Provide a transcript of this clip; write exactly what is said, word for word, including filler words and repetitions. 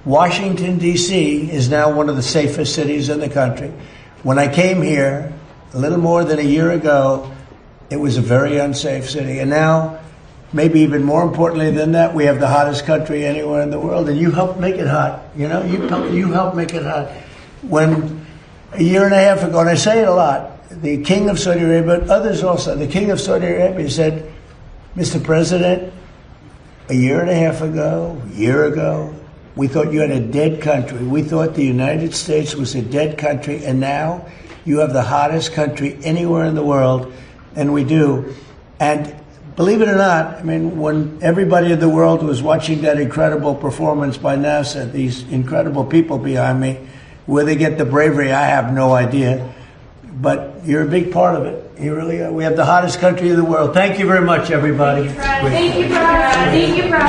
Washington, D C is now one of the safest cities in the country. When I came here a little more than a year ago, it was a very unsafe city. And now, maybe even more importantly than that, we have the hottest country anywhere in the world. And you helped make it hot. You know, you, you helped make it hot. When a year and a half ago, and I say it a lot, the king of Saudi Arabia, but others also, the king of Saudi Arabia said, Mister President, a year and a half ago, a year ago, we thought you had a dead country. We thought the United States was a dead country, and now you have the hottest country anywhere in the world, and we do. And believe it or not, I mean, when everybody in the world was watching that incredible performance by NASA, these incredible people behind me, where they get the bravery, I have no idea. But you're a big part of it. You really are. We have the hottest country in the world. Thank you very much, everybody. Thank you, Brad. Thank you, Brad. Thank you, Brad.